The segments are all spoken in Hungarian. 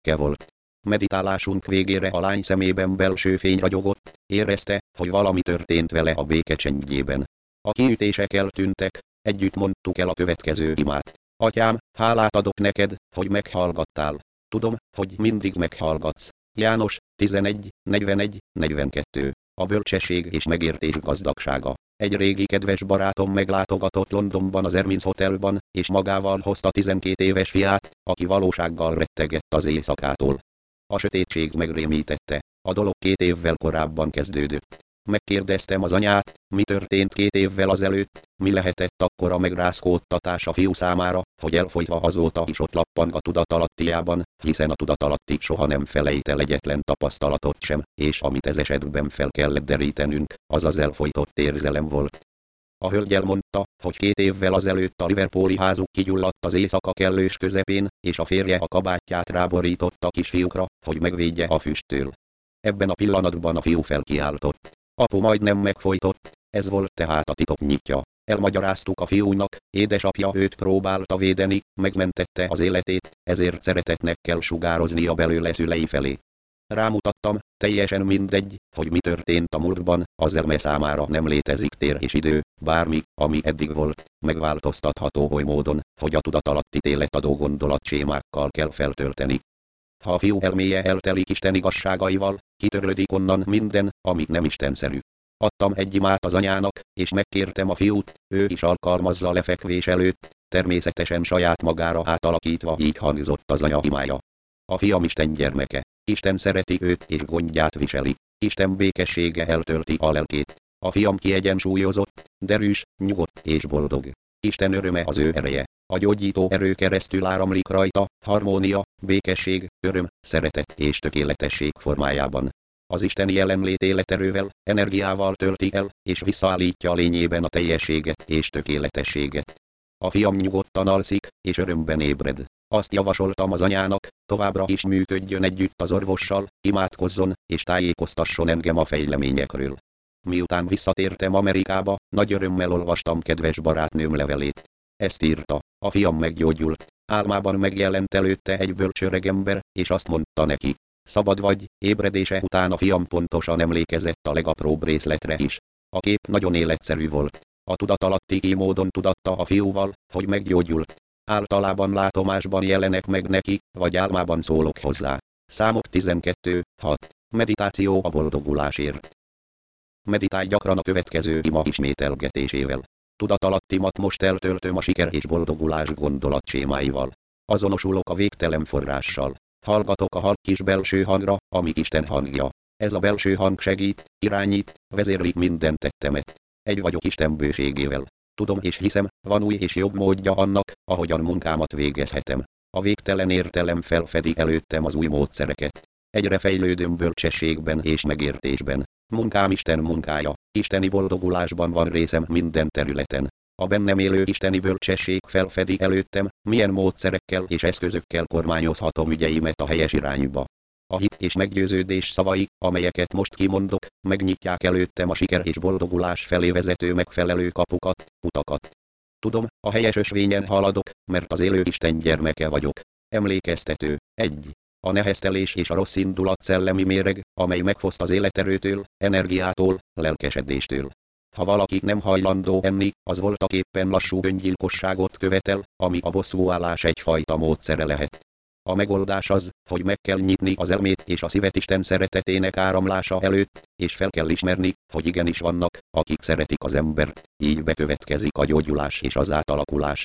Ke volt. Meditálásunk végére a lány szemében belső fény ragyogott, érezte, hogy valami történt vele a béke csendjében. A kiütések eltűntek, együtt mondtuk el a következő imát. Atyám, hálát adok neked, hogy meghallgattál. Tudom, hogy mindig meghallgatsz. János, 11, 41, 42. A bölcsesség és megértés gazdagsága. Egy régi kedves barátom meglátogatott Londonban az Ermins Hotelban, és magával hozta 12 éves fiát, aki valósággal rettegett az éjszakától. A sötétség megrémítette. A dolog 2 évvel korábban kezdődött. Megkérdeztem az anyát, mi történt 2 évvel azelőtt, mi lehetett akkora megrázkódtatás a fiú számára, hogy elfolytva azóta is ott lappang a tudatalattiában, hiszen a tudatalatti soha nem felejt el egyetlen tapasztalatot sem, és amit ez esetben fel kellett derítenünk, az az elfolytott érzelem volt. A hölgy elmondta, hogy 2 évvel azelőtt a liverpooli házuk kigyulladt az éjszaka kellős közepén, és a férje a kabátját ráborította a kisfiúkra, hogy megvédje a füsttől. Ebben a pillanatban a fiú felkiáltott. Apu majdnem megfojtott, ez volt tehát a titok nyitja. Elmagyaráztuk a fiúnak, édesapja őt próbálta védeni, megmentette az életét, ezért szeretetnek kell sugároznia belőle szülei felé. Rámutattam, teljesen mindegy, hogy mi történt a múltban, az elme számára nem létezik tér és idő, bármi, ami eddig volt, megváltoztatható oly módon, hogy a tudatalattit életadó gondolatsémákkal kell feltölteni. Ha a fiú elméje eltelik Isten igazságaival, kitörlődik onnan minden, ami nem istenszerű. Adtam egy imát az anyának, és megkértem a fiút, ő is alkalmazza lefekvés előtt, természetesen saját magára átalakítva, így hangzott az anya imája. A fiam Isten gyermeke. Isten szereti őt és gondját viseli. Isten békessége eltölti a lelkét. A fiam kiegyensúlyozott, derűs, nyugodt és boldog. Isten öröme az ő ereje. A gyógyító erő keresztül áramlik rajta, harmónia, békesség, öröm, szeretet és tökéletesség formájában. Az isteni jelenlét életerővel, energiával tölti el, és visszaállítja a lényében a teljességet és tökéletességet. A fiam nyugodtan alszik, és örömben ébred. Azt javasoltam az anyának, továbbra is működjön együtt az orvossal, imádkozzon, és tájékoztasson engem a fejleményekről. Miután visszatértem Amerikába, nagy örömmel olvastam kedves barátnőm levelét. Ezt írta, a fiam meggyógyult, álmában megjelent előtte egy bölcs öregember, és azt mondta neki, szabad vagy, ébredése után a fiam pontosan emlékezett a legapróbb részletre is. A kép nagyon életszerű volt. A tudatalatti így módon tudatta a fiúval, hogy meggyógyult. Általában látomásban jelenek meg neki, vagy álmában szólok hozzá. Számok 12, 6. Meditáció a boldogulásért. Meditálj gyakran a következő ima ismételgetésével. Tudatalattimat most eltöltöm a siker és boldogulás gondolatsémáival. Azonosulok a végtelen forrással. Hallgatok a halk kis belső hangra, ami Isten hangja. Ez a belső hang segít, irányít, vezérli minden tettemet. Egy vagyok Isten bőségével. Tudom és hiszem, van új és jobb módja annak, ahogyan munkámat végezhetem. A végtelen értelem felfedi előttem az új módszereket. Egyre fejlődöm bölcsességben és megértésben. Munkám Isten munkája, isteni boldogulásban van részem minden területen. A bennem élő isteni bölcsesség felfedi előttem, milyen módszerekkel és eszközökkel kormányozhatom ügyeimet a helyes irányba. A hit és meggyőződés szavai, amelyeket most kimondok, megnyitják előttem a siker és boldogulás felé vezető megfelelő kapukat, utakat. Tudom, a helyes ösvényen haladok, mert az élő Isten gyermeke vagyok. Emlékeztető. 1. A neheztelés és a rossz indulat szellemi méreg, amely megfoszt az életerőtől, energiától, lelkesedéstől. Ha valaki nem hajlandó enni, az voltaképpen lassú öngyilkosságot követel, ami a bosszúállás egyfajta módszere lehet. A megoldás az, hogy meg kell nyitni az elmét és a szívet Isten szeretetének áramlása előtt, és fel kell ismerni, hogy igenis vannak, akik szeretik az embert, így bekövetkezik a gyógyulás és az átalakulás.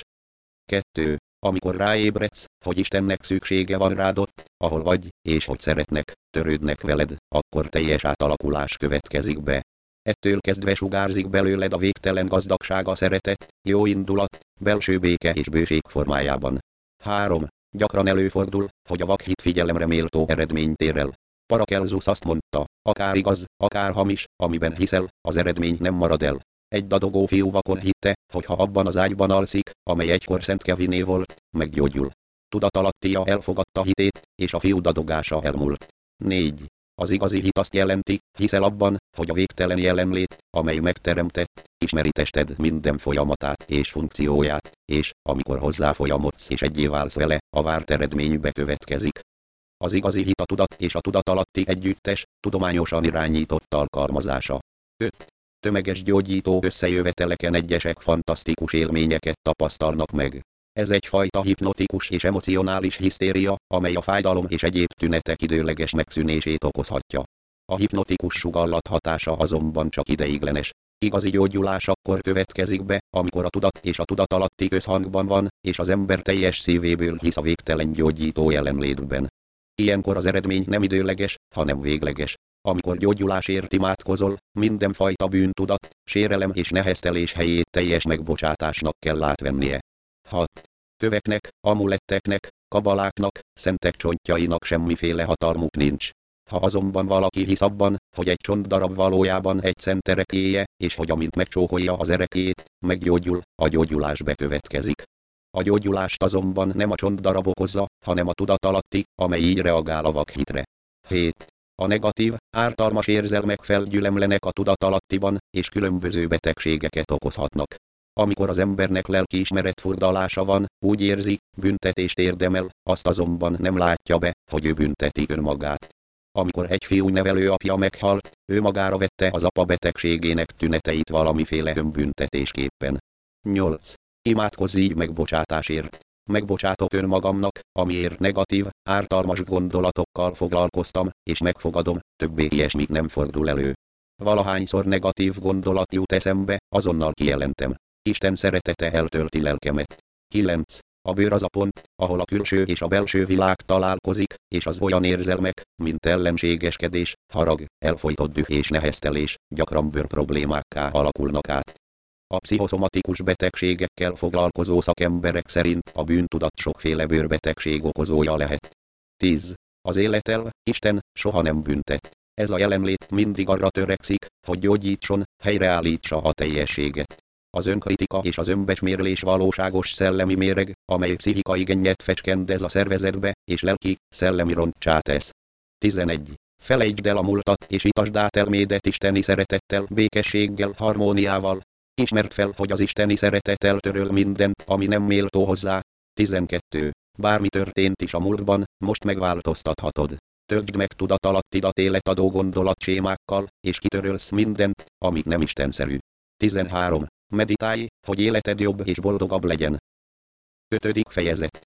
2. Amikor ráébredsz, hogy Istennek szüksége van rád ott, ahol vagy, és hogy szeretnek, törődnek veled, akkor teljes átalakulás következik be. Ettől kezdve sugárzik belőled a végtelen gazdagság, a szeretet, jó indulat, belső béke és bőség formájában. 3. Gyakran előfordul, hogy a vakhit figyelemre méltó eredményt ér el. Paracelsus azt mondta, akár igaz, akár hamis, amiben hiszel, az eredmény nem marad el. Egy dadogó fiú vakon hitte, hogy ha abban az ágyban alszik, amely egykor Szent Keviné volt, meggyógyul. Tudatalattia elfogadta hitét, és a fiú dadogása elmúlt. 4. Az igazi hit azt jelenti, hiszel abban, hogy a végtelen jelenlét, amely megteremtett, ismeri tested minden folyamatát és funkcióját, és, amikor hozzá folyamodsz és egyé válsz vele, a várt eredmény bekövetkezik. Az igazi hit a tudat és a tudatalatti együttes, tudományosan irányított alkalmazása. 5. Tömeges gyógyító összejöveteleken egyesek fantasztikus élményeket tapasztalnak meg. Ez egyfajta hipnotikus és emocionális hisztéria, amely a fájdalom és egyéb tünetek időleges megszűnését okozhatja. A hipnotikus sugallat hatása azonban csak ideiglenes. Igazi gyógyulás akkor következik be, amikor a tudat és a tudatalatti közhangban van, és az ember teljes szívéből hisz a végtelen gyógyító jelenlétben. Ilyenkor az eredmény nem időleges, hanem végleges. Amikor gyógyulásért imádkozol, mindenfajta bűntudat, sérelem és neheztelés helyét teljes megbocsátásnak kell átvennie. 6. Köveknek, amuletteknek, kabaláknak, szentek csontjainak semmiféle hatalmuk nincs. Ha azonban valaki hisz abban, hogy egy csontdarab valójában egy szent ereklyéje, és hogy amint megcsókolja az ereklyét, meggyógyul, a gyógyulás bekövetkezik. A gyógyulást azonban nem a csontdarab okozza, hanem a tudatalatti, amely így reagál a vakhitre. 7. A negatív, ártalmas érzelmek felgyülemlenek a tudatalattiban, és különböző betegségeket okozhatnak. Amikor az embernek lelkiismeret furdalása van, úgy érzi, büntetést érdemel, azt azonban nem látja be, hogy ő bünteti önmagát. Amikor egy fiú nevelőapja meghalt, ő magára vette az apa betegségének tüneteit valamiféle önbüntetésképpen. 8. Imádkozz így megbocsátásért. Megbocsátok önmagamnak, amiért negatív, ártalmas gondolatokkal foglalkoztam, és megfogadom, többé ilyesmi nem fordul elő. Valahányszor negatív gondolat jut eszembe, azonnal kijelentem. Isten szeretete eltölti lelkemet. 9. A bőr az a pont, ahol a külső és a belső világ találkozik, és az olyan érzelmek, mint ellenségeskedés, harag, elfojtott düh és neheztelés, gyakran bőr problémákká alakulnak át. A pszichoszomatikus betegségekkel foglalkozó szakemberek szerint a bűntudat sokféle bőrbetegség okozója lehet. 10. Az életelv, Isten, soha nem büntet. Ez a jelenlét mindig arra törekszik, hogy gyógyítson, helyreállítsa a teljességet. Az önkritika és az önbecsmérlés valóságos szellemi méreg, amely pszichikai gennyet fecskendez a szervezetbe, és lelki, szellemi roncsá tesz. 11. Felejtsd el a múltat és itasd át elmédet isteni szeretettel, békességgel, harmóniával. Ismerd fel, hogy az isteni szeretet eltöröl mindent, ami nem méltó hozzá. 12. Bármi történt is a múltban, most megváltoztathatod. Töltsd meg tudatalattidat életadó gondolatsémákkal, és kitörölsz mindent, ami nem istenszerű. 13. Meditálj, hogy életed jobb és boldogabb legyen. 5. fejezet.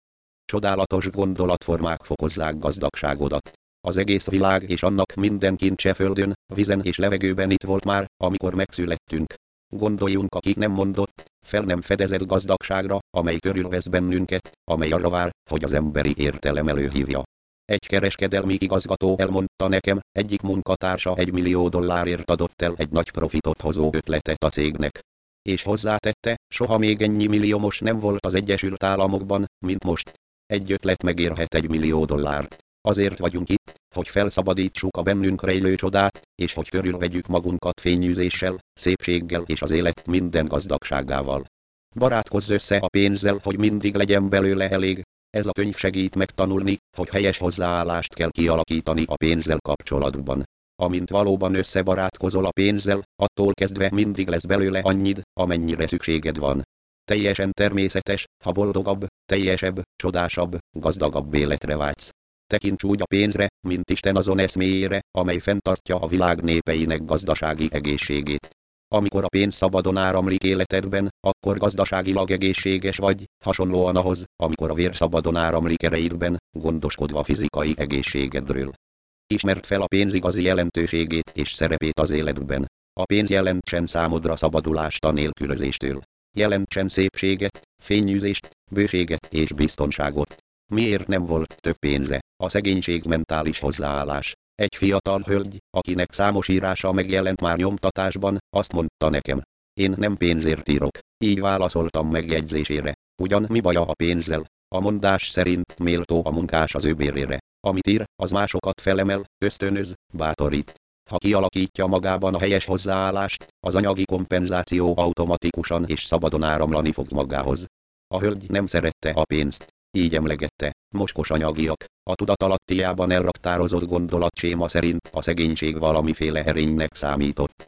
Csodálatos gondolatformák fokozzák gazdagságodat. Az egész világ és annak minden kincse földön, vízen és levegőben itt volt már, amikor megszülettünk. Gondoljunk a ki nem mondott, fel nem fedezett gazdagságra, amely körülvesz bennünket, amely arra vár, hogy az emberi értelem előhívja. Egy kereskedelmi igazgató elmondta nekem, egyik munkatársa $1 millió adott el egy nagy profitot hozó ötletet a cégnek. És hozzátette, soha még ennyi milliómos nem volt az Egyesült Államokban, mint most. Egy ötlet megérhet $1 millió. Azért vagyunk itt, hogy felszabadítsuk a bennünk rejlő csodát, és hogy körülvegyük magunkat fényűzéssel, szépséggel és az élet minden gazdagságával. Barátkozz össze a pénzzel, hogy mindig legyen belőle elég. Ez a könyv segít megtanulni, hogy helyes hozzáállást kell kialakítani a pénzzel kapcsolatban. Amint valóban összebarátkozol a pénzzel, attól kezdve mindig lesz belőle annyid, amennyire szükséged van. Teljesen természetes, ha boldogabb, teljesebb, csodásabb, gazdagabb életre vágysz. Tekints úgy a pénzre, mint Isten azon eszméjére, amely fenntartja a világ népeinek gazdasági egészségét. Amikor a pénz szabadon áramlik életedben, akkor gazdaságilag egészséges vagy, hasonlóan ahhoz, amikor a vér szabadon áramlik ereidben, gondoskodva fizikai egészségedről. Ismerd fel a pénz igazi jelentőségét és szerepét az életben. A pénz jelentsen számodra szabadulást a nélkülözéstől. Jelentsen szépséget, fényűzést, bőséget és biztonságot. Miért nem volt több pénze? A szegénység mentális hozzáállás. Egy fiatal hölgy, akinek számos írása megjelent már nyomtatásban, azt mondta nekem. Én nem pénzért írok. Így válaszoltam megjegyzésére. Ugyan mi baja a pénzzel? A mondás szerint méltó a munkás az ő bérére. Amit ír, az másokat felemel, ösztönöz, bátorít. Ha kialakítja magában a helyes hozzáállást, az anyagi kompenzáció automatikusan és szabadon áramlani fog magához. A hölgy nem szerette a pénzt. Így emlegette, mocskos anyagiak. A tudatalattiában elraktározott gondolatséma szerint a szegénység valamiféle erénynek számított.